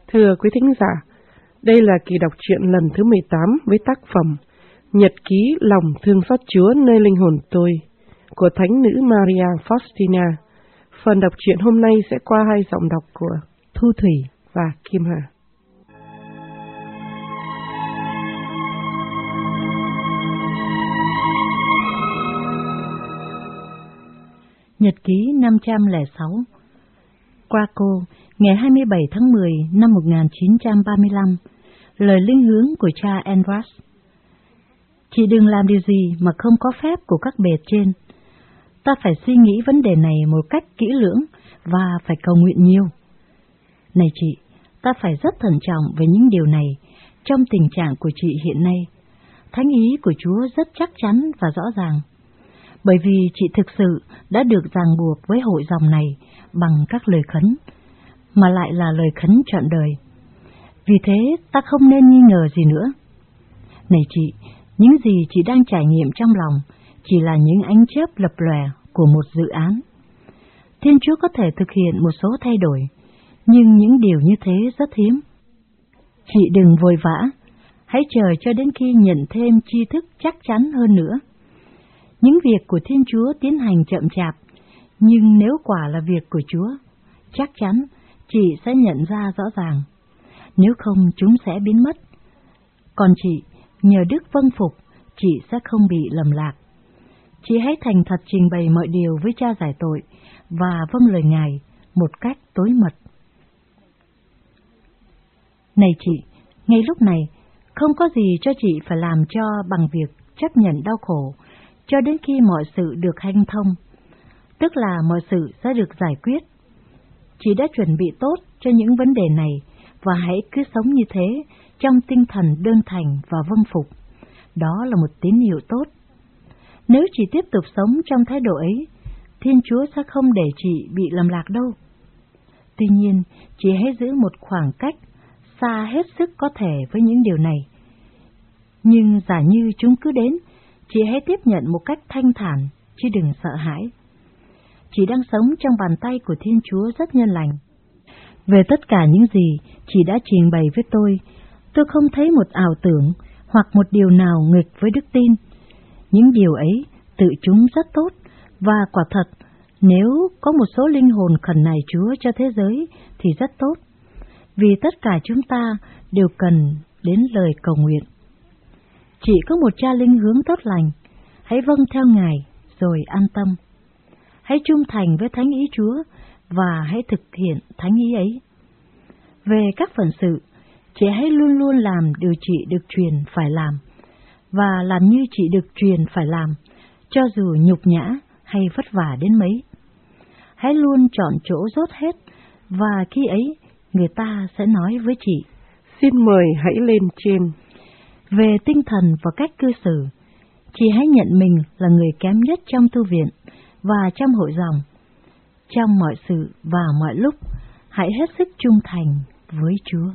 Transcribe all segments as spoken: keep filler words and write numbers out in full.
Thưa quý thính giả, đây là kỳ đọc truyện lần thứ mười tám với tác phẩm Nhật ký lòng thương xót Chúa nơi linh hồn tôi của Thánh nữ Maria Faustina. Phần đọc truyện hôm nay sẽ qua hai giọng đọc của Thu Thủy và Kim Hà. Nhật ký năm trăm lẻ sáu. Krakow, ngày hai mươi bảy tháng mười năm một nghìn chín trăm ba mươi lăm. Lời linh hướng của cha Andras. Chị đừng làm điều gì mà không có phép của các bề trên. Ta phải suy nghĩ vấn đề này một cách kỹ lưỡng và phải cầu nguyện nhiều. Này chị, ta phải rất thận trọng về những điều này trong tình trạng của chị hiện nay. Thánh ý của Chúa rất chắc chắn và rõ ràng. Bởi vì chị thực sự đã được ràng buộc với hội dòng này bằng các lời khấn, mà lại là lời khấn trọn đời. Vì thế ta không nên nghi ngờ gì nữa. Này chị, những gì chị đang trải nghiệm trong lòng chỉ là những ánh chớp lập lòe của một dự án. Thiên Chúa có thể thực hiện một số thay đổi, nhưng những điều như thế rất hiếm. Chị đừng vội vã, hãy chờ cho đến khi nhận thêm tri thức chắc chắn hơn nữa. Những việc của Thiên Chúa tiến hành chậm chạp, nhưng nếu quả là việc của Chúa, chắc chắn chị sẽ nhận ra rõ ràng. Nếu không, chúng sẽ biến mất. Còn chị, nhờ đức vâng phục, chị sẽ không bị lầm lạc. Chị hãy thành thật trình bày mọi điều với cha giải tội và vâng lời Ngài một cách tối mật. Này chị, ngay lúc này, không có gì cho chị phải làm cho bằng việc chấp nhận đau khổ, cho đến khi mọi sự được hanh thông, tức là mọi sự sẽ được giải quyết. Chị đã chuẩn bị tốt cho những vấn đề này, và hãy cứ sống như thế trong tinh thần đơn thành và vâng phục. Đó là một tín hiệu tốt. Nếu chị tiếp tục sống trong thái độ ấy, Thiên Chúa sẽ không để chị bị lầm lạc đâu. Tuy nhiên, chị hãy giữ một khoảng cách xa hết sức có thể với những điều này. Nhưng giả như chúng cứ đến, chị hãy tiếp nhận một cách thanh thản, chứ đừng sợ hãi. Chị đang sống trong bàn tay của Thiên Chúa rất nhân lành. Về tất cả những gì chị đã trình bày với tôi, tôi không thấy một ảo tưởng hoặc một điều nào nghịch với đức tin. Những điều ấy tự chúng rất tốt, và quả thật, nếu có một số linh hồn khẩn nài Chúa cho thế giới thì rất tốt, vì tất cả chúng ta đều cần đến lời cầu nguyện. Chị có một cha linh hướng tốt lành, hãy vâng theo Ngài rồi an tâm. Hãy trung thành với thánh ý Chúa và hãy thực hiện thánh ý ấy. Về các phận sự, chị hãy luôn luôn làm điều chị được truyền phải làm, và làm như chị được truyền phải làm, cho dù nhục nhã hay vất vả đến mấy. Hãy luôn chọn chỗ dốt hết, và khi ấy người ta sẽ nói với chị: Xin mời hãy lên trên. Về tinh thần và cách cư xử, chị hãy nhận mình là người kém nhất trong tu viện và trong hội dòng. Trong mọi sự và mọi lúc, hãy hết sức trung thành với Chúa.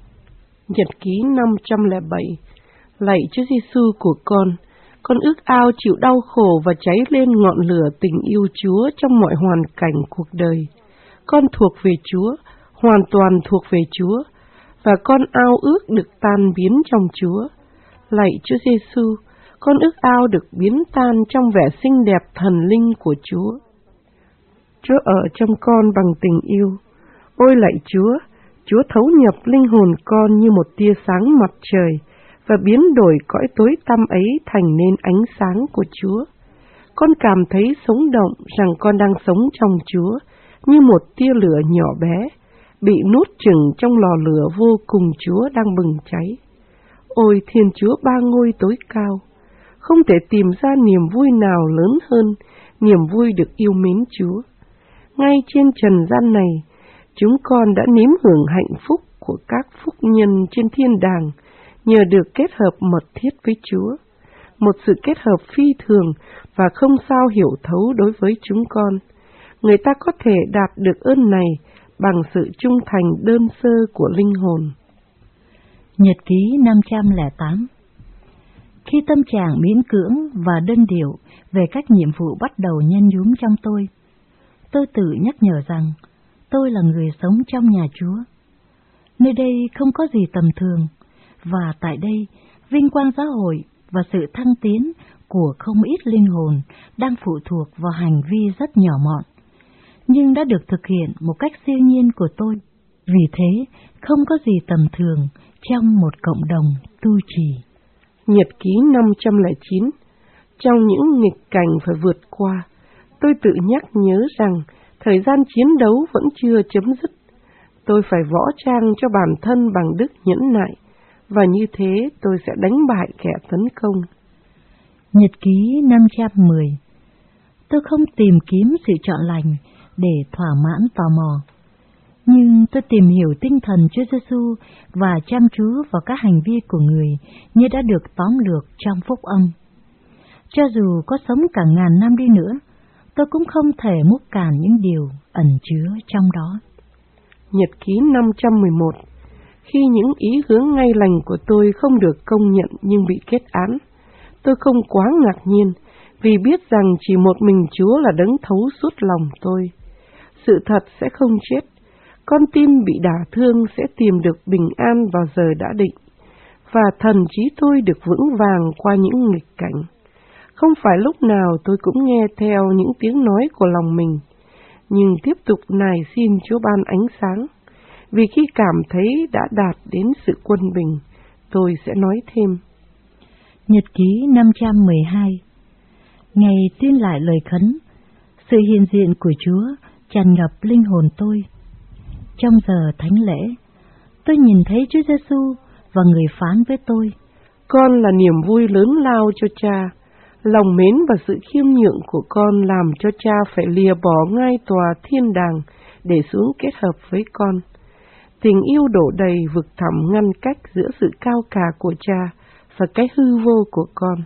Nhật ký năm trăm lẻ bảy. Lạy Chúa Giêsu của con, con ước ao chịu đau khổ và cháy lên ngọn lửa tình yêu Chúa trong mọi hoàn cảnh cuộc đời. Con thuộc về Chúa, hoàn toàn thuộc về Chúa, và con ao ước được tan biến trong Chúa. Lạy Chúa Giêsu, con ước ao được biến tan trong vẻ xinh đẹp thần linh của Chúa. Chúa ở trong con bằng tình yêu. Ôi lạy Chúa, Chúa thấu nhập linh hồn con như một tia sáng mặt trời và biến đổi cõi tối tăm ấy thành nên ánh sáng của Chúa. Con cảm thấy sống động rằng con đang sống trong Chúa như một tia lửa nhỏ bé, bị nuốt chửng trong lò lửa vô cùng Chúa đang bừng cháy. Ôi Thiên Chúa ba ngôi tối cao, không thể tìm ra niềm vui nào lớn hơn niềm vui được yêu mến Chúa. Ngay trên trần gian này, chúng con đã nếm hưởng hạnh phúc của các phúc nhân trên thiên đàng nhờ được kết hợp mật thiết với Chúa, một sự kết hợp phi thường và không sao hiểu thấu đối với chúng con. Người ta có thể đạt được ơn này bằng sự trung thành đơn sơ của linh hồn. Nhật ký năm trăm lẻ tám. Khi tâm trạng miễn cưỡng và đơn điệu về các nhiệm vụ bắt đầu nhen nhúm trong tôi, tôi tự nhắc nhở rằng tôi là người sống trong nhà Chúa. Nơi đây không có gì tầm thường, và tại đây, vinh quang xã hội và sự thăng tiến của không ít linh hồn đang phụ thuộc vào hành vi rất nhỏ mọn, nhưng đã được thực hiện một cách siêu nhiên của tôi. Vì thế, không có gì tầm thường trong một cộng đồng tu trì. Nhật ký năm trăm lẻ chín. Trong những nghịch cảnh phải vượt qua, tôi tự nhắc nhớ rằng thời gian chiến đấu vẫn chưa chấm dứt. Tôi phải võ trang cho bản thân bằng đức nhẫn nại, và như thế tôi sẽ đánh bại kẻ tấn công. Nhật ký năm trăm mười. Tôi không tìm kiếm sự chọn lành để thỏa mãn tò mò, nhưng tôi tìm hiểu tinh thần Chúa Giêsu và chăm chú vào các hành vi của người như đã được tóm lược trong phúc âm. Cho dù có sống cả ngàn năm đi nữa, tôi cũng không thể múc cạn những điều ẩn chứa trong đó. Nhật ký năm trăm mười một. Khi những ý hướng ngay lành của tôi không được công nhận nhưng bị kết án, tôi không quá ngạc nhiên, vì biết rằng chỉ một mình Chúa là đấng thấu suốt lòng tôi. Sự thật sẽ không chết, con tim bị đả thương sẽ tìm được bình an vào giờ đã định, và thần trí tôi được vững vàng qua những nghịch cảnh. Không phải lúc nào tôi cũng nghe theo những tiếng nói của lòng mình, nhưng tiếp tục nài xin Chúa ban ánh sáng, vì khi cảm thấy đã đạt đến sự quân bình, tôi sẽ nói thêm. Nhật ký năm trăm mười hai. Ngày tuyên lại lời khấn, sự hiện diện của Chúa tràn ngập linh hồn tôi. Trong giờ thánh lễ, tôi nhìn thấy Chúa Giêsu và người phán với tôi: Con là niềm vui lớn lao cho Cha. Lòng mến và sự khiêm nhượng của con làm cho Cha phải lìa bỏ ngai tòa thiên đàng để xuống kết hợp với con. Tình yêu đổ đầy vực thẳm ngăn cách giữa sự cao cả của Cha và cái hư vô của con.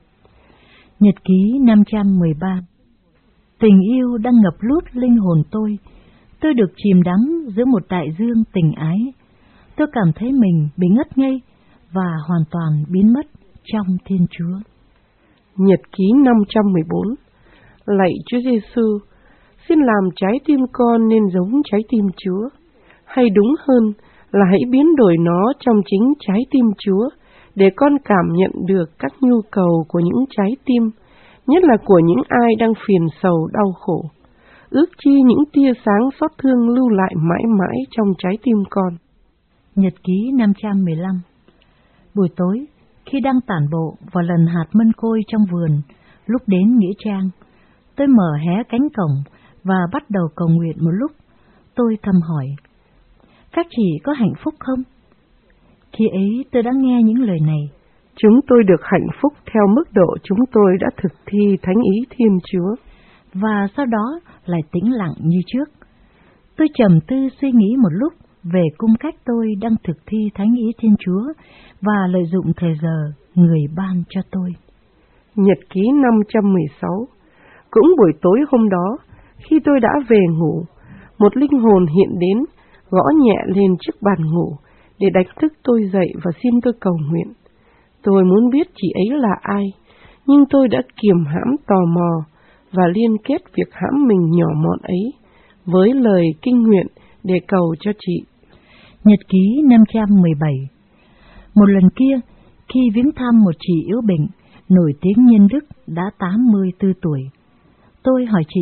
Nhật ký năm trăm mười ba. Tình yêu đang ngập lút linh hồn tôi. Tôi được chìm đắm giữa một đại dương tình ái. Tôi cảm thấy mình bị ngất ngây và hoàn toàn biến mất trong Thiên Chúa. Nhật ký năm trăm mười bốn. Lạy Chúa Giêsu, xin làm trái tim con nên giống trái tim Chúa, hay đúng hơn là hãy biến đổi nó trong chính trái tim Chúa, để con cảm nhận được các nhu cầu của những trái tim, nhất là của những ai đang phiền sầu đau khổ. Ước chi những tia sáng xót thương lưu lại mãi mãi trong trái tim con. Nhật ký năm trăm mười lăm. Buổi tối, khi đang tản bộ vào lần hạt mân côi trong vườn, lúc đến nghĩa trang, tôi mở hé cánh cổng và bắt đầu cầu nguyện một lúc. Tôi thầm hỏi: các chị có hạnh phúc không? Khi ấy tôi đã nghe những lời này: chúng tôi được hạnh phúc theo mức độ chúng tôi đã thực thi thánh ý Thiên Chúa. Và sau đó lại tĩnh lặng như trước. Tôi trầm tư suy nghĩ một lúc về cung cách tôi đang thực thi thánh ý Thiên Chúa và lợi dụng thời giờ người ban cho tôi. Nhật ký năm trăm mười sáu. Cũng buổi tối hôm đó, khi tôi đã về ngủ, một linh hồn hiện đến, gõ nhẹ lên chiếc bàn ngủ để đánh thức tôi dậy và xin tôi cầu nguyện. Tôi muốn biết chị ấy là ai, nhưng tôi đã kiềm hãm tò mò và liên kết việc hãm mình nhỏ mọn ấy với lời kinh nguyện để cầu cho chị. Nhật ký năm trăm mười bảy. Một lần kia, khi viếng thăm một chị yếu bệnh, nổi tiếng nhân đức đã tám mươi tư tuổi, tôi hỏi chị: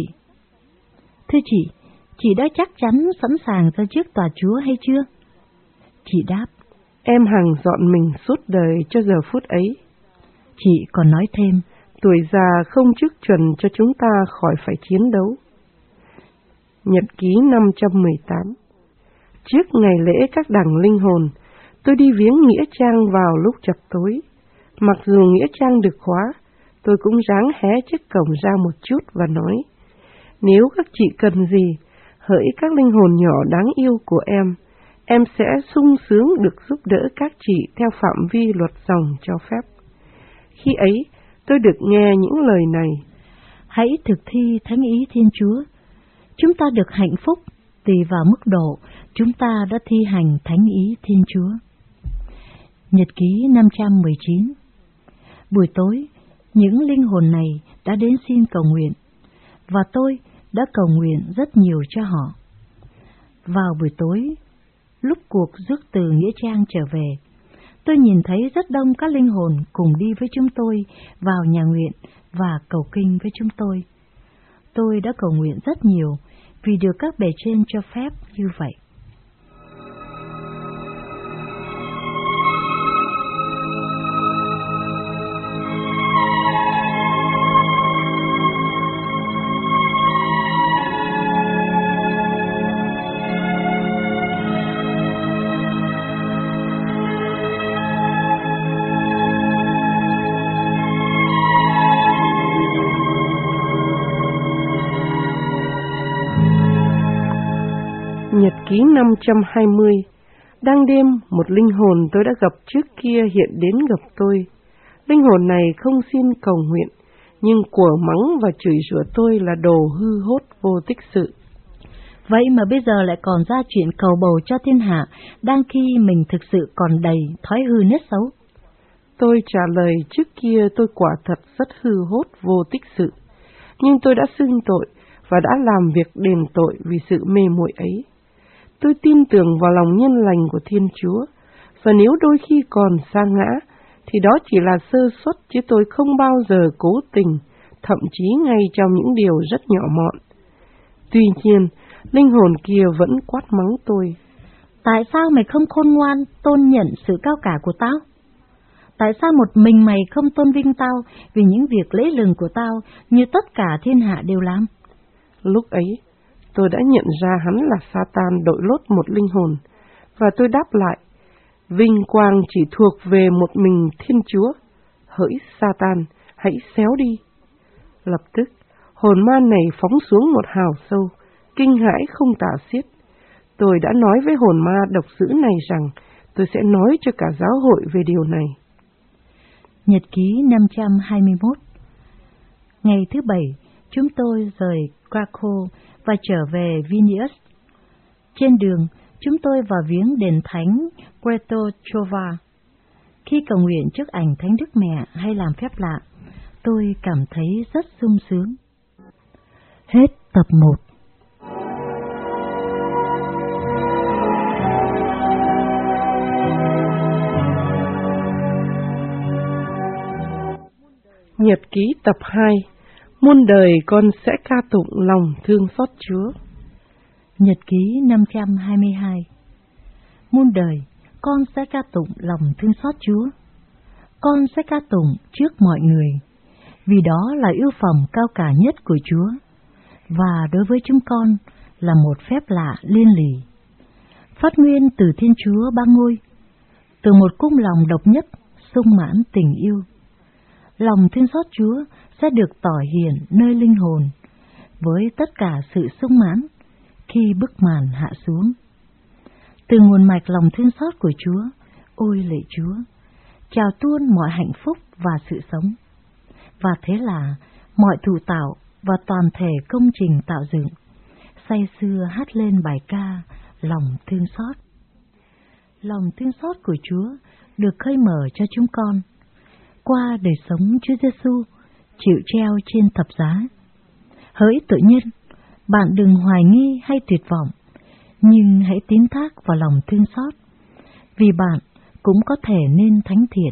thưa chị, chị đã chắc chắn sẵn sàng ra trước tòa Chúa hay chưa? Chị đáp: em hằng dọn mình suốt đời cho giờ phút ấy. Chị còn nói thêm: tuổi già không chức chuẩn cho chúng ta khỏi phải chiến đấu. Nhật ký năm trăm mười tám. Trước ngày lễ các đảng linh hồn, tôi đi viếng nghĩa trang vào lúc chập tối. Mặc dù nghĩa trang được khóa, tôi cũng ráng hé chiếc cổng ra một chút và nói: nếu các chị cần gì, hỡi các linh hồn nhỏ đáng yêu của em, em sẽ sung sướng được giúp đỡ các chị theo phạm vi luật dòng cho phép. Khi ấy, tôi được nghe những lời này: hãy thực thi thánh ý Thiên Chúa. Chúng ta được hạnh phúc tùy vào mức độ chúng ta đã thi hành thánh ý Thiên Chúa. Nhật ký năm trăm mười chín. Buổi tối, những linh hồn này đã đến xin cầu nguyện, và tôi đã cầu nguyện rất nhiều cho họ. Vào buổi tối, lúc cuộc rước từ Nghĩa Trang trở về, tôi nhìn thấy rất đông các linh hồn cùng đi với chúng tôi vào nhà nguyện và cầu kinh với chúng tôi. Tôi đã cầu nguyện rất nhiều vì được các bề trên cho phép như vậy. Nhật ký năm trăm hai mươi. Đang đêm, một linh hồn tôi đã gặp trước kia hiện đến gặp tôi. Linh hồn này không xin cầu nguyện, nhưng của mắng và chửi rủa tôi là đồ hư hốt vô tích sự. Vậy mà bây giờ lại còn ra chuyện cầu bầu cho thiên hạ, đang khi mình thực sự còn đầy thói hư nết xấu. Tôi trả lời trước kia tôi quả thật rất hư hốt vô tích sự, nhưng tôi đã xưng tội và đã làm việc đền tội vì sự mê muội ấy. Tôi tin tưởng vào lòng nhân lành của Thiên Chúa, và nếu đôi khi còn sa ngã, thì đó chỉ là sơ suất chứ tôi không bao giờ cố tình, thậm chí ngay trong những điều rất nhỏ mọn. Tuy nhiên, linh hồn kia vẫn quát mắng tôi. Tại sao mày không khôn ngoan tôn nhận sự cao cả của tao? Tại sao một mình mày không tôn vinh tao vì những việc lễ lừng của tao như tất cả thiên hạ đều làm? Lúc ấy, tôi đã nhận ra hắn là Satan đội lốt một linh hồn, và tôi đáp lại, vinh quang chỉ thuộc về một mình Thiên Chúa. Hỡi Satan, hãy xéo đi. Lập tức, hồn ma này phóng xuống một hào sâu, kinh hãi không tả xiết. Tôi đã nói với hồn ma độc dữ này rằng tôi sẽ nói cho cả giáo hội về điều này. Nhật ký năm trăm hai mươi mốt. Ngày thứ bảy, chúng tôi rời Krakow và trở về Vilnius. Trên đường, chúng tôi vào viếng đền thánh Kretochova. Khi cầu nguyện trước ảnh Thánh Đức Mẹ hay làm phép lạ, tôi cảm thấy rất sung sướng. Hết tập một. Nhật ký tập hai. Muôn đời con sẽ ca tụng lòng thương xót Chúa. Nhật ký năm trăm hai mươi hai. Muôn đời con sẽ ca tụng lòng thương xót Chúa. Con sẽ ca tụng trước mọi người, vì đó là ưu phẩm cao cả nhất của Chúa, và đối với chúng con là một phép lạ liên lỉ. Phát nguyên từ Thiên Chúa ba ngôi, từ một cung lòng độc nhất, sung mãn tình yêu. Lòng thương xót Chúa sẽ được tỏ hiện nơi linh hồn, với tất cả sự sung mãn khi bức màn hạ xuống. Từ nguồn mạch lòng thương xót của Chúa, ôi lạy Chúa, chào tuôn mọi hạnh phúc và sự sống. Và thế là mọi thụ tạo và toàn thể công trình tạo dựng say sưa hát lên bài ca lòng thương xót. Lòng thương xót của Chúa được khơi mở cho chúng con qua đời sống Chúa Giêsu chịu treo trên thập giá. Hỡi tội nhân, bạn đừng hoài nghi hay tuyệt vọng, nhưng hãy tín thác vào lòng thương xót, vì bạn cũng có thể nên thánh thiện.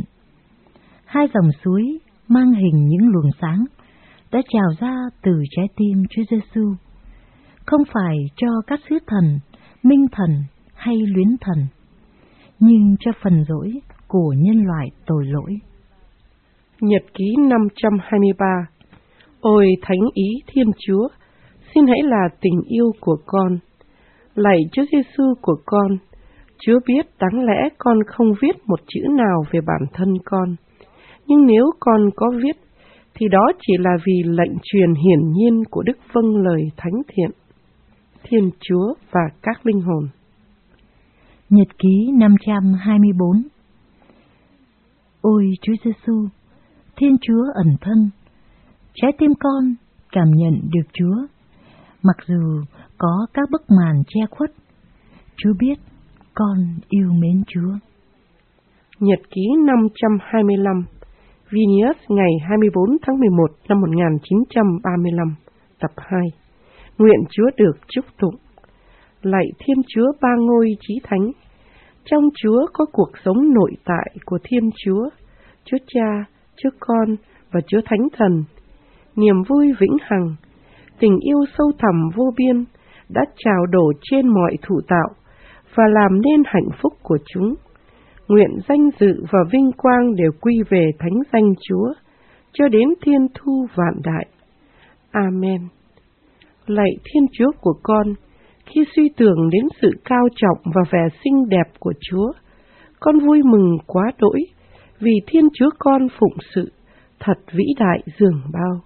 Hai dòng suối mang hình những luồng sáng đã trào ra từ trái tim Chúa Giêsu, không phải cho các sứ thần, minh thần hay luyến thần, nhưng cho phần dỗi của nhân loại tội lỗi. Nhật ký năm trăm hai mươi ba. Ôi thánh ý Thiên Chúa, xin hãy là tình yêu của con. Lạy Chúa Giêsu của con, Chúa biết đáng lẽ con không viết một chữ nào về bản thân con, nhưng nếu con có viết, thì đó chỉ là vì lệnh truyền hiển nhiên của Đức vâng lời thánh thiện, Thiên Chúa và các linh hồn. Nhật ký năm trăm hai mươi bốn. Ôi Chúa Giêsu, Thiên Chúa ẩn thân, trái tim con cảm nhận được Chúa, mặc dù có các bức màn che khuất. Chúa biết con yêu mến Chúa. Nhật ký năm trăm hai mươi lăm. Vilnius ngày hai mươi bốn tháng mười một năm một nghìn chín trăm ba mươi lăm. Tập hai. Nguyện Chúa được chúc tụng. Lạy Thiên Chúa Ba Ngôi Chí Thánh, trong Chúa có cuộc sống nội tại của Thiên Chúa, Chúa Cha, Chúa Con và Chúa Thánh Thần. Niềm vui vĩnh hằng, tình yêu sâu thẳm vô biên đã trào đổ trên mọi thụ tạo và làm nên hạnh phúc của chúng. Nguyện danh dự và vinh quang đều quy về thánh danh Chúa, cho đến thiên thu vạn đại. Amen. Lạy Thiên Chúa của con, khi suy tưởng đến sự cao trọng và vẻ xinh đẹp của Chúa, con vui mừng quá đỗi vì Thiên Chúa con phụng sự thật vĩ đại dường bao.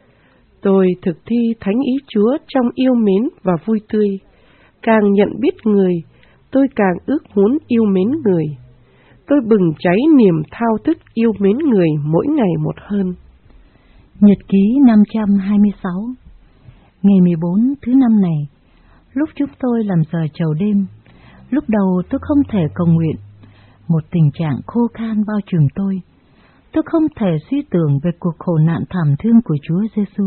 Tôi thực thi thánh ý Chúa trong yêu mến và vui tươi. Càng nhận biết người, tôi càng ước muốn yêu mến người. Tôi bừng cháy niềm thao thức yêu mến người mỗi ngày một hơn. Nhật ký năm trăm hai mươi sáu. Ngày mười bốn thứ năm này, lúc chúng tôi làm giờ chầu đêm, lúc đầu tôi không thể cầu nguyện. Một tình trạng khô khan bao trùm tôi. Tôi không thể suy tưởng về cuộc khổ nạn thảm thương của Chúa Giêsu.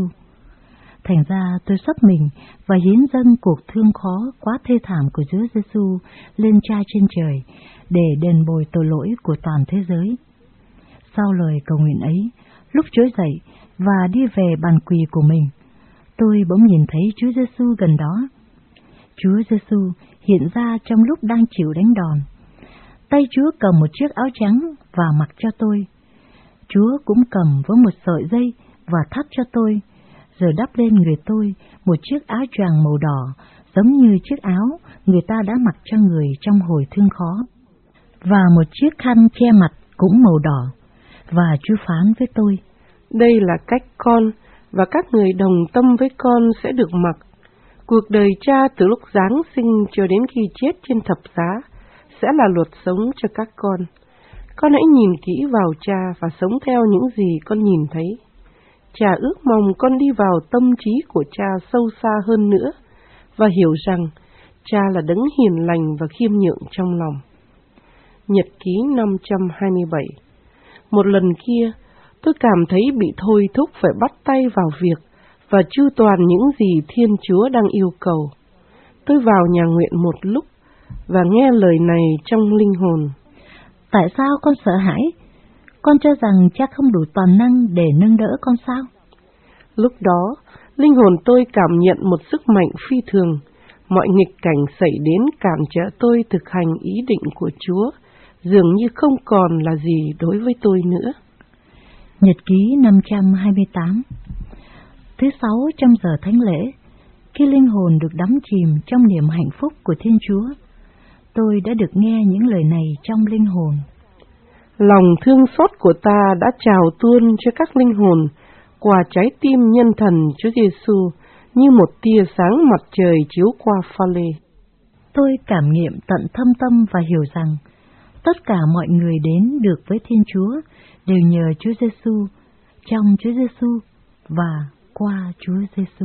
Thành ra tôi sắp mình và hiến dâng cuộc thương khó quá thê thảm của Chúa Giêsu lên Cha trên trời để đền bồi tội lỗi của toàn thế giới. Sau lời cầu nguyện ấy, lúc trỗi dậy và đi về bàn quỳ của mình, tôi bỗng nhìn thấy Chúa Giêsu gần đó. Chúa Giêsu hiện ra trong lúc đang chịu đánh đòn. Tay Chúa cầm một chiếc áo trắng và mặc cho tôi. Chúa cũng cầm với một sợi dây và thắt cho tôi, rồi đắp lên người tôi một chiếc áo choàng màu đỏ, giống như chiếc áo người ta đã mặc cho người trong hồi thương khó, và một chiếc khăn che mặt cũng màu đỏ. Và Chúa phán với tôi: đây là cách con và các người đồng tâm với con sẽ được mặc. Cuộc đời Cha từ lúc giáng sinh cho đến khi chết trên thập giá sẽ là luật sống cho các con. Con hãy nhìn kỹ vào Cha và sống theo những gì con nhìn thấy. Cha ước mong con đi vào tâm trí của Cha sâu xa hơn nữa và hiểu rằng Cha là đấng hiền lành và khiêm nhượng trong lòng. Nhật ký năm trăm hai mươi bảy. Một lần kia, tôi cảm thấy bị thôi thúc phải bắt tay vào việc và chu toàn những gì Thiên Chúa đang yêu cầu. Tôi vào nhà nguyện một lúc và nghe lời này trong linh hồn. Tại sao con sợ hãi? Con cho rằng Cha không đủ toàn năng để nâng đỡ con sao? Lúc đó, linh hồn tôi cảm nhận một sức mạnh phi thường. Mọi nghịch cảnh xảy đến cản trở tôi thực hành ý định của Chúa, dường như không còn là gì đối với tôi nữa. Nhật ký năm trăm hai mươi tám. Thứ sáu trong giờ thánh lễ, khi linh hồn được đắm chìm trong niềm hạnh phúc của Thiên Chúa, tôi đã được nghe những lời này trong linh hồn. Lòng thương xót của ta đã trào tuôn cho các linh hồn qua trái tim nhân thần Chúa Giêsu như một tia sáng mặt trời chiếu qua pha lê. Tôi cảm nghiệm tận thâm tâm và hiểu rằng tất cả mọi người đến được với Thiên Chúa đều nhờ Chúa Giêsu, trong Chúa Giêsu và qua Chúa Giêsu.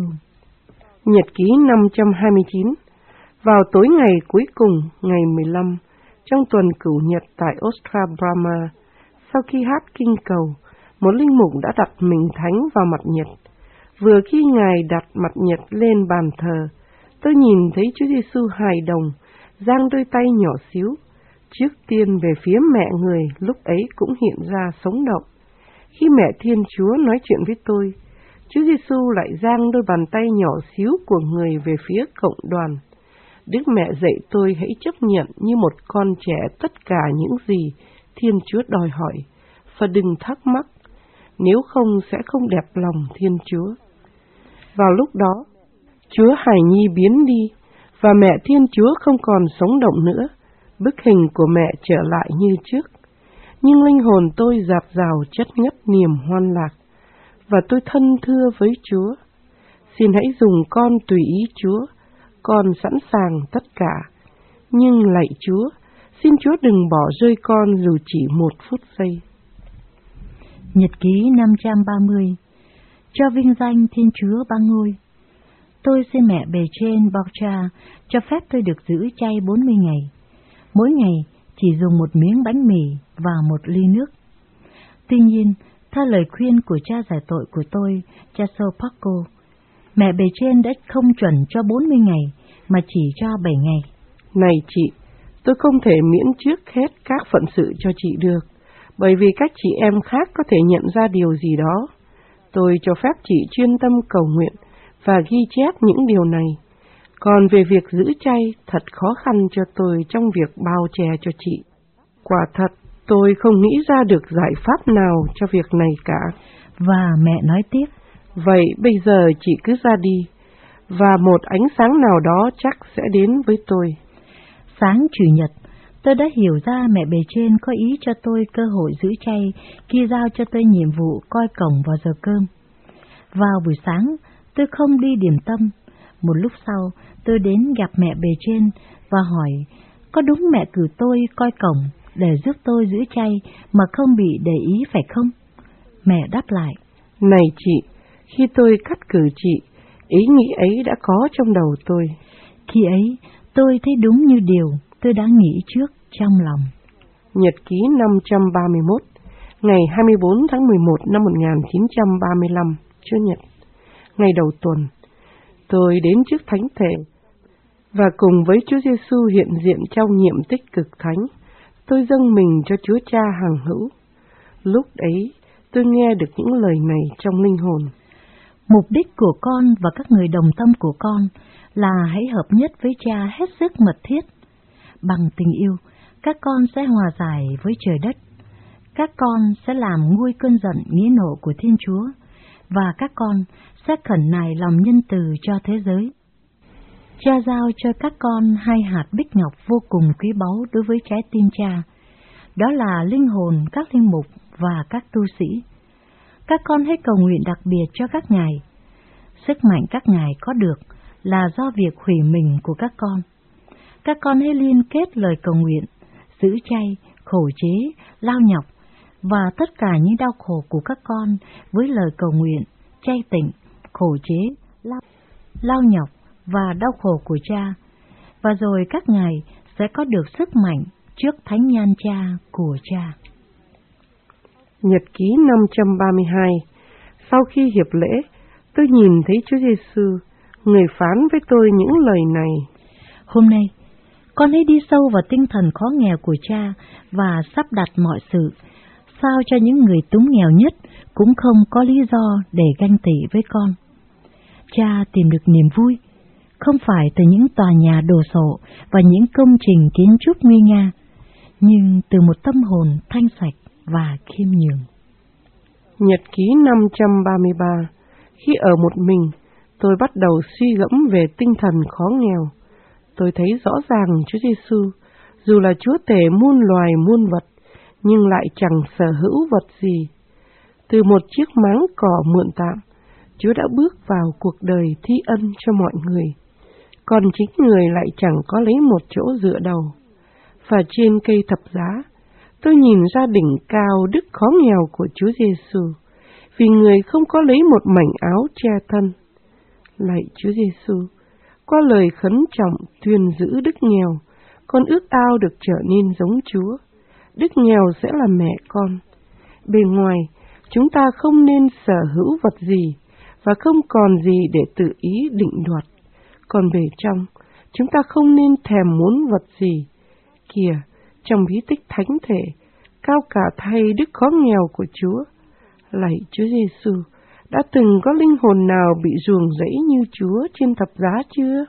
Nhật ký năm trăm hai mươi chín. Vào tối ngày cuối cùng, ngày mười lăm, trong tuần Cửu Nhật tại Ostra Brahma, sau khi hát kinh cầu, một linh mục đã đặt mình thánh vào mặt nhật. Vừa khi Ngài đặt mặt nhật lên bàn thờ, tôi nhìn thấy Chúa Giêsu hài đồng, giang đôi tay nhỏ xíu, trước tiên về phía mẹ người lúc ấy cũng hiện ra sống động. Khi mẹ Thiên Chúa nói chuyện với tôi, Chúa Giêsu lại giang đôi bàn tay nhỏ xíu của người về phía cộng đoàn. Đức Mẹ dạy tôi hãy chấp nhận như một con trẻ tất cả những gì Thiên Chúa đòi hỏi, và đừng thắc mắc, nếu không sẽ không đẹp lòng Thiên Chúa. Vào lúc đó, Chúa hài nhi biến đi, và mẹ Thiên Chúa không còn sống động nữa, bức hình của mẹ trở lại như trước. Nhưng linh hồn tôi dạt dào chất ngất niềm hoan lạc, và tôi thân thưa với Chúa. Xin hãy dùng con tùy ý Chúa, con sẵn sàng tất cả. Nhưng lạy Chúa, xin Chúa đừng bỏ rơi con dù chỉ một phút giây. Nhật ký năm trăm ba mươi. Cho vinh danh Thiên Chúa Ba Ngôi. Tôi xin mẹ bề trên bao cha cho phép tôi được giữ chay bốn mươi ngày. Mỗi ngày chỉ dùng một miếng bánh mì và một ly nước. Tuy nhiên, theo lời khuyên của cha giải tội của tôi, cha Sopako, Mẹ bề trên đã không chuẩn cho bốn mươi ngày, mà chỉ cho bảy ngày. Này chị, tôi không thể miễn trước hết các phận sự cho chị được, bởi vì các chị em khác có thể nhận ra điều gì đó. Tôi cho phép chị chuyên tâm cầu nguyện và ghi chép những điều này. Còn về việc giữ chay, thật khó khăn cho tôi trong việc bao che cho chị. Quả thật, tôi không nghĩ ra được giải pháp nào cho việc này cả. Và mẹ nói tiếp, vậy bây giờ chị cứ ra đi, và một ánh sáng nào đó chắc sẽ đến với tôi. Sáng Chủ nhật, tôi đã hiểu ra mẹ bề trên có ý cho tôi cơ hội giữ chay khi giao cho tôi nhiệm vụ coi cổng vào giờ cơm. Vào buổi sáng, tôi không đi điểm tâm. Một lúc sau, tôi đến gặp mẹ bề trên và hỏi, có đúng mẹ cử tôi coi cổng để giúp tôi giữ chay mà không bị để ý phải không? Mẹ đáp lại, này chị, khi tôi cắt cử chị, ý nghĩ ấy đã có trong đầu tôi. Khi ấy, tôi thấy đúng như điều tôi đã nghĩ trước trong lòng. Nhật ký năm trăm ba mươi mốt, ngày hai mươi bốn tháng mười một năm một nghìn chín trăm ba mươi lăm, Chủ nhật, ngày đầu tuần. Tôi đến trước thánh thể và cùng với Chúa Giêsu hiện diện trong nhiệm tích cực thánh, tôi dâng mình cho Chúa Cha hằng hữu. Lúc ấy, tôi nghe được những lời này trong linh hồn. Mục đích của con và các người đồng tâm của con là hãy hợp nhất với Cha hết sức mật thiết. Bằng tình yêu, các con sẽ hòa giải với trời đất. Các con sẽ làm nguôi cơn giận nghĩa nộ của Thiên Chúa, và các con sẽ khẩn nài lòng nhân từ cho thế giới. Cha giao cho các con hai hạt bích ngọc vô cùng quý báu đối với trái tim Cha, đó là linh hồn các linh mục và các tu sĩ. Các con hãy cầu nguyện đặc biệt cho các ngài. Sức mạnh các ngài có được là do việc hủy mình của các con. Các con hãy liên kết lời cầu nguyện, giữ chay, khổ chế, lao nhọc và tất cả những đau khổ của các con với lời cầu nguyện, chay tịnh, khổ chế, lao, lao nhọc và đau khổ của Cha, và rồi các ngài sẽ có được sức mạnh trước thánh nhan Cha của Cha. Nhật ký năm trăm ba mươi hai. Sau khi hiệp lễ, tôi nhìn thấy Chúa Giêsu, người phán với tôi những lời này. Hôm nay, con hãy đi sâu vào tinh thần khó nghèo của Cha và sắp đặt mọi sự, sao cho những người túng nghèo nhất cũng không có lý do để ganh tị với con. Cha tìm được niềm vui, không phải từ những tòa nhà đồ sộ và những công trình kiến trúc nguy nga, nhưng từ một tâm hồn thanh sạch và khiêm nhường. Nhật ký năm trăm ba mươi ba. Khi ở một mình, tôi bắt đầu suy gẫm về tinh thần khó nghèo. Tôi thấy rõ ràng Chúa Giêsu, dù là Chúa tể muôn loài muôn vật, nhưng lại chẳng sở hữu vật gì. Từ một chiếc máng cỏ mượn tạm, Chúa đã bước vào cuộc đời thi ân cho mọi người, còn chính người lại chẳng có lấy một chỗ dựa đầu. Và trên cây thập giá, tôi nhìn ra đỉnh cao đức khó nghèo của Chúa Giêsu, vì người không có lấy một mảnh áo che thân. Lạy Chúa Giêsu, qua lời khấn trọng tuyên giữ đức nghèo, con ước ao được trở nên giống Chúa. Đức nghèo sẽ là mẹ con. Bề ngoài, chúng ta không nên sở hữu vật gì và không còn gì để tự ý định đoạt. Còn bề trong, chúng ta không nên thèm muốn vật gì. Kìa, trong bí tích thánh thể, cao cả thay đức khó nghèo của Chúa. Lạy Chúa Giêsu, đã từng có linh hồn nào bị ruồng rẫy như Chúa trên thập giá chưa?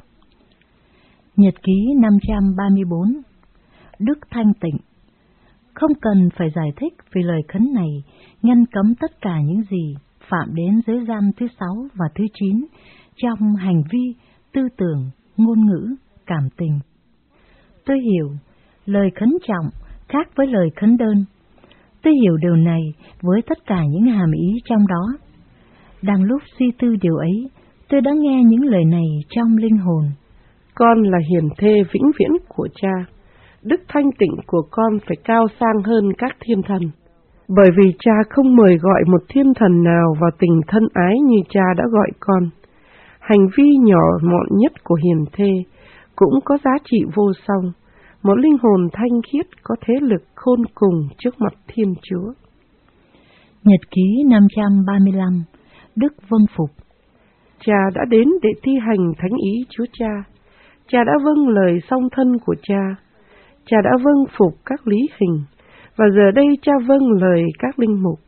Nhật ký năm trăm ba mươi bốn. Đức thanh tịnh. Không cần phải giải thích về lời khấn này, ngăn cấm tất cả những gì phạm đến giới gian thứ sáu và thứ chín trong hành vi, tư tưởng, ngôn ngữ, cảm tình. Tôi hiểu, lời khấn trọng khác với lời khấn đơn. Tôi hiểu điều này với tất cả những hàm ý trong đó. Đang lúc suy tư điều ấy, tôi đã nghe những lời này trong linh hồn. Con là hiền thê vĩnh viễn của Cha. Đức thanh tịnh của con phải cao sang hơn các thiên thần, bởi vì Cha không mời gọi một thiên thần nào vào tình thân ái như Cha đã gọi con. Hành vi nhỏ mọn nhất của hiền thê cũng có giá trị vô song, một linh hồn thanh khiết có thế lực khôn cùng trước mặt Thiên Chúa. Nhật ký năm trăm ba mươi lăm. Đức vâng phục. Cha đã đến để thi hành thánh ý Chúa Cha. Cha đã vâng lời song thân của Cha. Cha đã vâng phục các lý hình, và giờ đây Cha vâng lời các linh mục.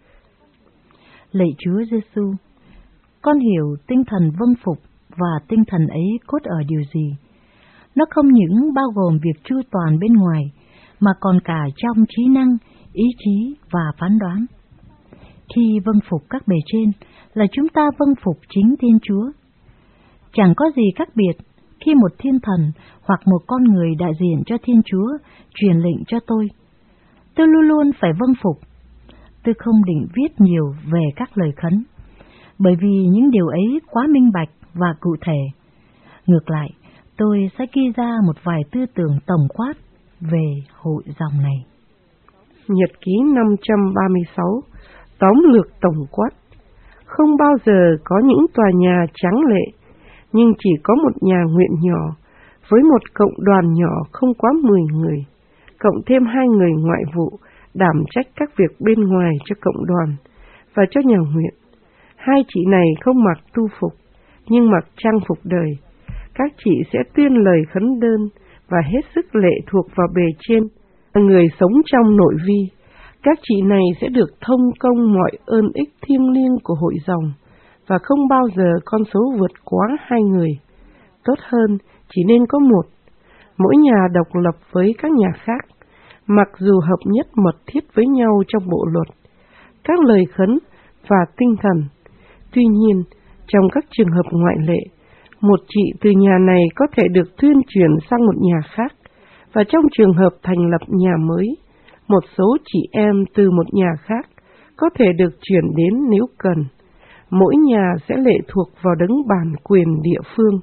Lạy Chúa Giêsu, con hiểu tinh thần vâng phục và tinh thần ấy cốt ở điều gì. Nó không những bao gồm việc chu toàn bên ngoài, mà còn cả trong trí năng, ý chí và phán đoán. Khi vâng phục các bề trên là chúng ta vâng phục chính Thiên Chúa. Chẳng có gì khác biệt khi một thiên thần hoặc một con người đại diện cho Thiên Chúa truyền lệnh cho tôi. Tôi luôn luôn phải vâng phục. Tôi không định viết nhiều về các lời khấn, bởi vì những điều ấy quá minh bạch và cụ thể. Ngược lại, tôi sẽ ghi ra một vài tư tưởng tổng quát về hội dòng này. Nhật ký năm trăm ba mươi sáu, tóm lược tổng quát. Không bao giờ có những tòa nhà tráng lệ, nhưng chỉ có một nhà nguyện nhỏ, với một cộng đoàn nhỏ không quá mười người, cộng thêm hai người ngoại vụ, đảm trách các việc bên ngoài cho cộng đoàn và cho nhà nguyện. Hai chị này không mặc tu phục, nhưng mặc trang phục đời. Các chị sẽ tuyên lời khấn đơn và hết sức lệ thuộc vào bề trên, người sống trong nội vi. Các chị này sẽ được thông công mọi ơn ích thiêng liêng của hội dòng, và không bao giờ con số vượt quá hai người. Tốt hơn, chỉ nên có một, mỗi nhà độc lập với các nhà khác, mặc dù hợp nhất mật thiết với nhau trong bộ luật, các lời khấn và tinh thần. Tuy nhiên, trong các trường hợp ngoại lệ, một chị từ nhà này có thể được tuyên chuyển sang một nhà khác, và trong trường hợp thành lập nhà mới, một số chị em từ một nhà khác có thể được chuyển đến nếu cần. Mỗi nhà sẽ lệ thuộc vào đấng bản quyền địa phương.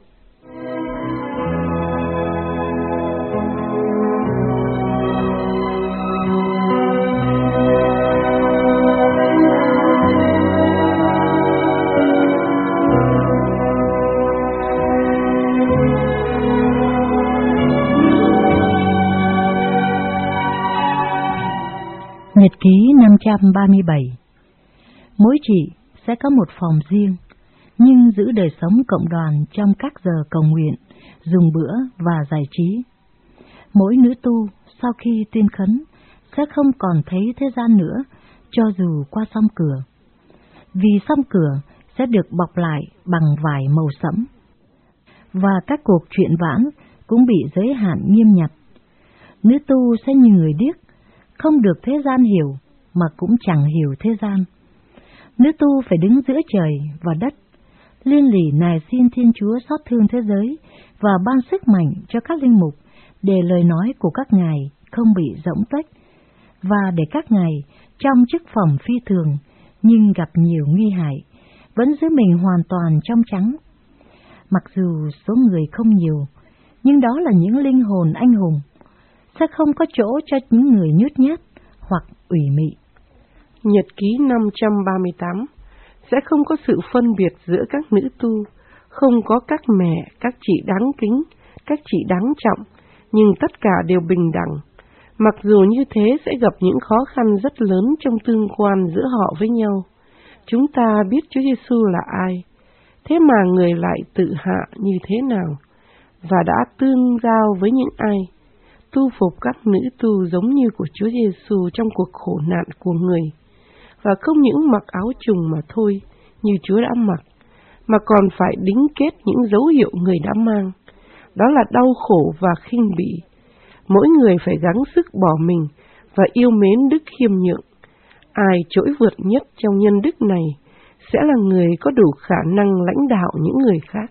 Nhật ký năm trăm ba mươi bảy. Mỗi chị sẽ có một phòng riêng, nhưng giữ đời sống cộng đoàn trong các giờ cầu nguyện, dùng bữa và giải trí. Mỗi nữ tu sau khi tuyên khấn sẽ không còn thấy thế gian nữa, cho dù qua song cửa, vì song cửa sẽ được bọc lại bằng vải màu sẫm, và các cuộc chuyện vãn cũng bị giới hạn nghiêm ngặt. Nữ tu sẽ như người điếc, không được thế gian hiểu, mà cũng chẳng hiểu thế gian. Nữ tu phải đứng giữa trời và đất, liên lỉ nài xin Thiên Chúa xót thương thế giới và ban sức mạnh cho các linh mục, để lời nói của các ngài không bị rỗng tuếch, và để các ngài trong chức phẩm phi thường nhưng gặp nhiều nguy hại, vẫn giữ mình hoàn toàn trong trắng. Mặc dù số người không nhiều, nhưng đó là những linh hồn anh hùng, sẽ không có chỗ cho những người nhút nhát hoặc ủy mị. Nhật ký năm trăm ba mươi tám. Sẽ không có sự phân biệt giữa các nữ tu, không có các mẹ, các chị đáng kính, các chị đáng trọng, nhưng tất cả đều bình đẳng. Mặc dù như thế sẽ gặp những khó khăn rất lớn trong tương quan giữa họ với nhau. Chúng ta biết Chúa Giêsu là ai, thế mà người lại tự hạ như thế nào, và đã tương giao với những ai. Tu phục các nữ tu giống như của Chúa Giêsu trong cuộc khổ nạn của người, và không những mặc áo trùng mà thôi, như Chúa đã mặc, mà còn phải đính kết những dấu hiệu người đã mang. Đó là đau khổ và khinh bỉ. Mỗi người phải gắng sức bỏ mình và yêu mến đức khiêm nhượng. Ai trỗi vượt nhất trong nhân đức này sẽ là người có đủ khả năng lãnh đạo những người khác.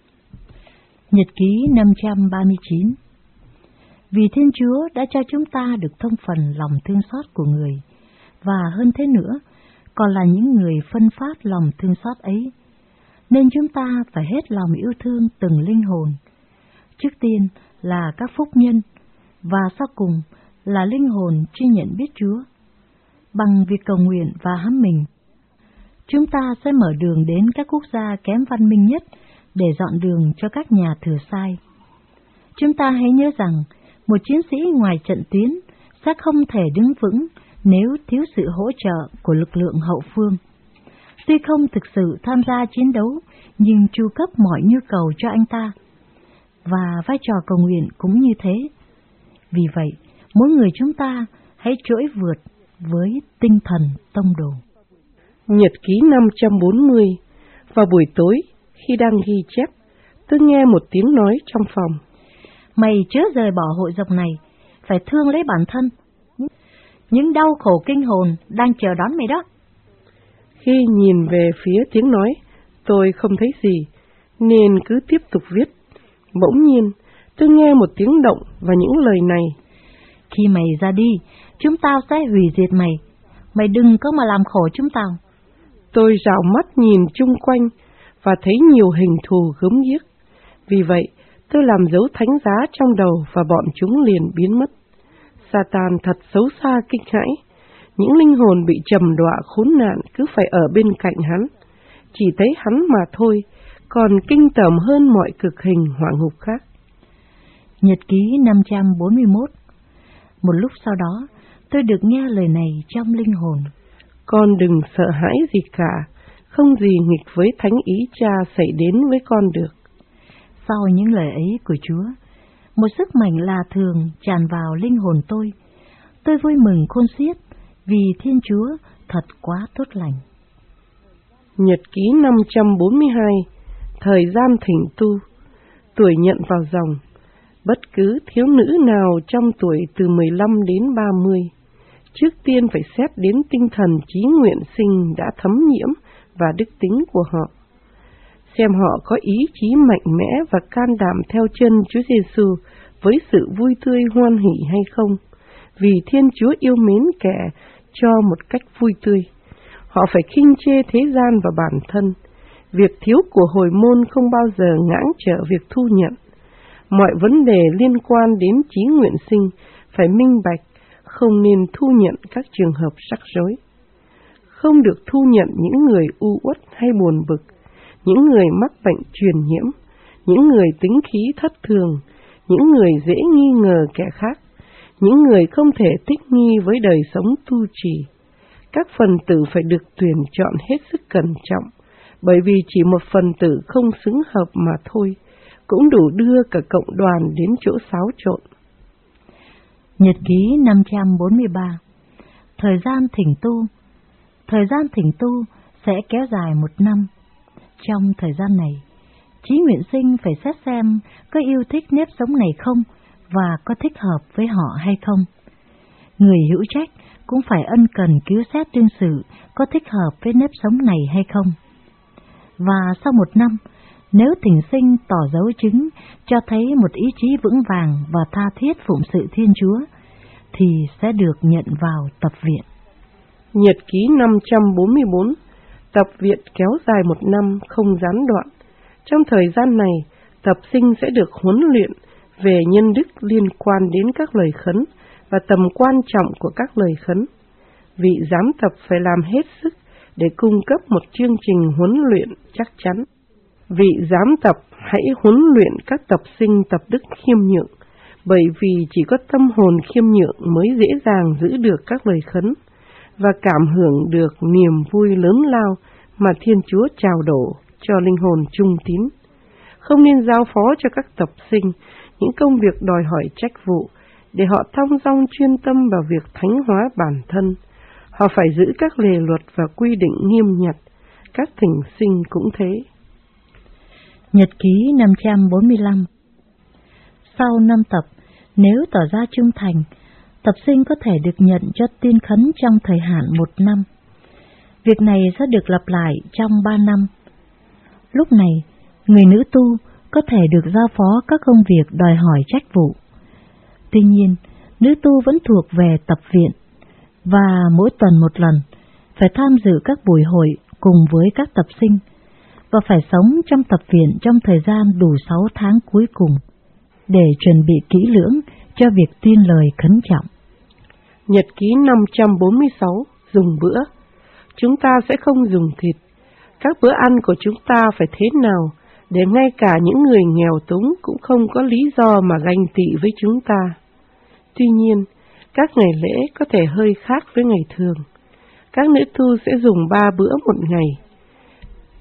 Nhật ký năm trăm ba mươi chín. Vì Thiên Chúa đã cho chúng ta được thông phần lòng thương xót của người, và hơn thế nữa, còn là những người phân phát lòng thương xót ấy, nên chúng ta phải hết lòng yêu thương từng linh hồn. Trước tiên là các phúc nhân, và sau cùng là linh hồn chưa nhận biết Chúa. Bằng việc cầu nguyện và hãm mình, chúng ta sẽ mở đường đến các quốc gia kém văn minh nhất để dọn đường cho các nhà thừa sai. Chúng ta hãy nhớ rằng, một chiến sĩ ngoài trận tuyến sẽ không thể đứng vững nếu thiếu sự hỗ trợ của lực lượng hậu phương. tuy không thực sự tham gia chiến đấu, nhưng chu cấp mọi nhu cầu cho anh ta. Và vai trò cầu nguyện cũng như thế. Vì vậy, mỗi người chúng ta hãy trỗi vượt với tinh thần tông đồ. Nhật ký năm trăm bốn mươi. Vào buổi tối, khi đang ghi chép, tôi nghe một tiếng nói trong phòng. Mày chớ rời bỏ hội dòng này, phải thương lấy bản thân. Những đau khổ kinh hồn đang chờ đón mày đó. Khi nhìn về phía tiếng nói, tôi không thấy gì, nên cứ tiếp tục viết. Bỗng nhiên, tôi nghe một tiếng động và những lời này. Khi mày ra đi, chúng tao sẽ hủy diệt mày. Mày đừng có mà làm khổ chúng tao. Tôi rảo mắt nhìn chung quanh và thấy nhiều hình thù gớm ghiếc. Vì vậy, tôi làm dấu thánh giá trong đầu và bọn chúng liền biến mất. Satan thật xấu xa kinh hãi. Những linh hồn bị trầm đọa khốn nạn cứ phải ở bên cạnh hắn. Chỉ thấy hắn mà thôi, còn kinh tởm hơn mọi cực hình hỏa ngục khác. Nhật ký năm trăm bốn mươi mốt. Một lúc sau đó, tôi được nghe lời này trong linh hồn. Con đừng sợ hãi gì cả, không gì nghịch với thánh ý cha xảy đến với con được. Sau những lời ấy của Chúa, một sức mạnh lạ thường tràn vào linh hồn tôi. Tôi vui mừng khôn xiết vì Thiên Chúa thật quá tốt lành. Nhật ký năm trăm bốn mươi hai. Thời gian thỉnh tu. Tuổi nhận vào dòng. Bất cứ thiếu nữ nào trong tuổi từ mười lăm đến ba mươi, trước tiên phải xét đến tinh thần chí nguyện sinh đã thấm nhiễm và đức tính của họ. Xem họ có ý chí mạnh mẽ và can đảm theo chân Chúa Giêsu với sự vui tươi hoan hỷ hay không, vì Thiên Chúa yêu mến kẻ cho một cách vui tươi. Họ phải khinh chê thế gian và bản thân. Việc thiếu của hồi môn không bao giờ ngãng trở việc thu nhận. Mọi vấn đề liên quan đến chí nguyện sinh phải minh bạch, không nên thu nhận các trường hợp rắc rối. Không được thu nhận những người u uất hay buồn bực, những người mắc bệnh truyền nhiễm, những người tính khí thất thường, những người dễ nghi ngờ kẻ khác, những người không thể thích nghi với đời sống tu trì. Các phần tử phải được tuyển chọn hết sức cẩn trọng, bởi vì chỉ một phần tử không xứng hợp mà thôi, cũng đủ đưa cả cộng đoàn đến chỗ xáo trộn. Nhật ký năm trăm bốn mươi ba. Thời gian thỉnh tu. Thời gian thỉnh tu sẽ kéo dài một năm. Trong thời gian này, chí nguyện sinh phải xét xem có yêu thích nếp sống này không và có thích hợp với họ hay không. Người hữu trách cũng phải ân cần cứu xét đương sự có thích hợp với nếp sống này hay không. Và sau một năm, nếu thỉnh sinh tỏ dấu chứng cho thấy một ý chí vững vàng và tha thiết phụng sự Thiên Chúa, thì sẽ được nhận vào tập viện. Nhật ký năm trăm bốn mươi bốn. Tập viện kéo dài một năm không gián đoạn. Trong thời gian này, tập sinh sẽ được huấn luyện về nhân đức liên quan đến các lời khấn và tầm quan trọng của các lời khấn. Vị giám tập phải làm hết sức để cung cấp một chương trình huấn luyện chắc chắn. Vị giám tập hãy huấn luyện các tập sinh tập đức khiêm nhượng, bởi vì chỉ có tâm hồn khiêm nhượng mới dễ dàng giữ được các lời khấn và cảm hưởng được niềm vui lớn lao mà Thiên Chúa trao đổ cho linh hồn trung tín. Không nên giao phó cho các tập sinh những công việc đòi hỏi trách vụ, để họ thong dong chuyên tâm vào việc thánh hóa bản thân. Họ phải giữ các lề luật và quy định nghiêm nhặt. Các thỉnh sinh cũng thế. Nhật ký năm trăm bốn mươi lăm. Sau năm tập, nếu tỏ ra trung thành, tập sinh có thể được nhận cho tiên khấn trong thời hạn một năm. Việc này sẽ được lặp lại trong ba năm. Lúc này, người nữ tu có thể được giao phó các công việc đòi hỏi trách vụ. Tuy nhiên, nữ tu vẫn thuộc về tập viện, và mỗi tuần một lần phải tham dự các buổi hội cùng với các tập sinh, và phải sống trong tập viện trong thời gian đủ sáu tháng cuối cùng, để chuẩn bị kỹ lưỡng cho việc tuyên lời khấn trọng. Nhật ký năm trăm bốn mươi sáu. Dùng bữa. Chúng ta sẽ không dùng thịt. Các bữa ăn của chúng ta phải thế nào, để ngay cả những người nghèo túng cũng không có lý do mà ganh tị với chúng ta. Tuy nhiên, các ngày lễ có thể hơi khác với ngày thường. Các nữ tu sẽ dùng ba bữa một ngày.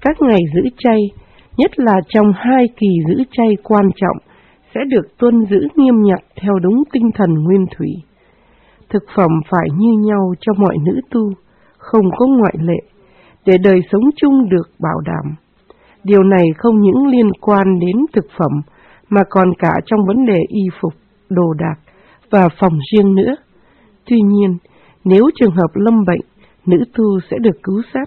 Các ngày giữ chay, nhất là trong hai kỳ giữ chay quan trọng, sẽ được tuân giữ nghiêm ngặt theo đúng tinh thần nguyên thủy. Thực phẩm phải như nhau cho mọi nữ tu, không có ngoại lệ, để đời sống chung được bảo đảm. Điều này không những liên quan đến thực phẩm, mà còn cả trong vấn đề y phục, đồ đạc và phòng riêng nữa. Tuy nhiên, nếu trường hợp lâm bệnh, nữ tu sẽ được cứu sát.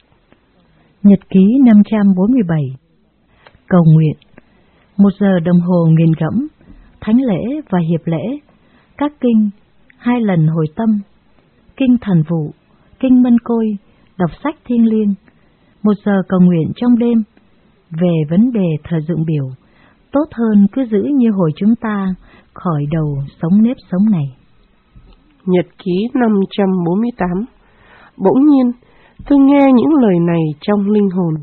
Nhật ký năm trăm bốn mươi bảy. Cầu nguyện. Một giờ đồng hồ nghiền ngẫm, thánh lễ và hiệp lễ, các kinh, hai lần hồi tâm, kinh thần vụ, kinh mân côi, đọc sách thiêng liêng, một giờ cầu nguyện trong đêm. Về vấn đề thờ dựng biểu, tốt hơn cứ giữ như hồi chúng ta khỏi đầu sống nếp sống này. Nhật ký năm trăm bốn mươi tám. Bỗng nhiên, tôi nghe những lời này trong linh hồn.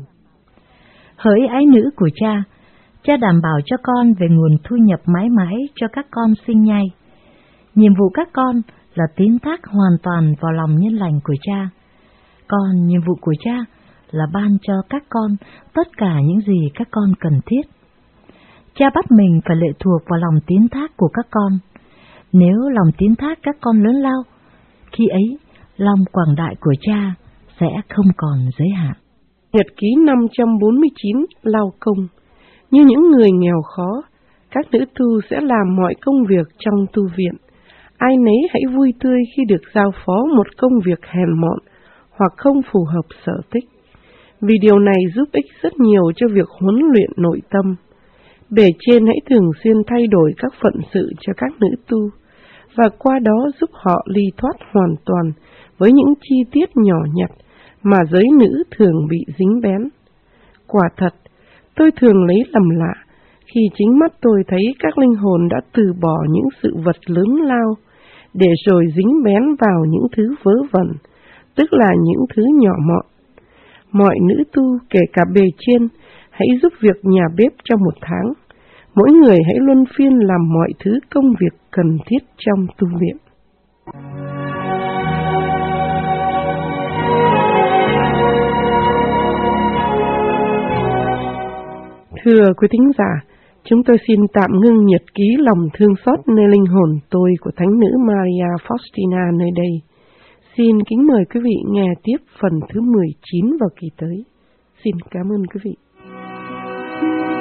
Hỡi ái nữ của cha, cha đảm bảo cho con về nguồn thu nhập mãi mãi cho các con sinh nhai. Nhiệm vụ các con là tín thác hoàn toàn vào lòng nhân lành của cha. Còn nhiệm vụ của cha là ban cho các con tất cả những gì các con cần thiết. Cha bắt mình phải lệ thuộc vào lòng tín thác của các con. Nếu lòng tín thác các con lớn lao, khi ấy lòng quảng đại của cha sẽ không còn giới hạn. Nhật ký năm trăm bốn mươi chín. Lao công. Như những người nghèo khó, các nữ tu sẽ làm mọi công việc trong tu viện. Ai nấy hãy vui tươi khi được giao phó một công việc hèn mọn hoặc không phù hợp sở thích, vì điều này giúp ích rất nhiều cho việc huấn luyện nội tâm. Bề trên hãy thường xuyên thay đổi các phận sự cho các nữ tu, và qua đó giúp họ ly thoát hoàn toàn với những chi tiết nhỏ nhặt mà giới nữ thường bị dính bén. Quả thật, tôi thường lấy làm lạ khi chính mắt tôi thấy các linh hồn đã từ bỏ những sự vật lớn lao, để rồi dính bén vào những thứ vớ vẩn, tức là những thứ nhỏ mọn. Mọi nữ tu, kể cả bề trên, hãy giúp việc nhà bếp trong một tháng. Mỗi người hãy luân phiên làm mọi thứ công việc cần thiết trong tu viện. Thưa quý thính giả, chúng tôi xin tạm ngưng nhật ký lòng thương xót nơi linh hồn tôi của Thánh nữ Maria Faustina nơi đây. Xin kính mời quý vị nghe tiếp phần thứ mười chín vào kỳ tới. Xin cảm ơn quý vị.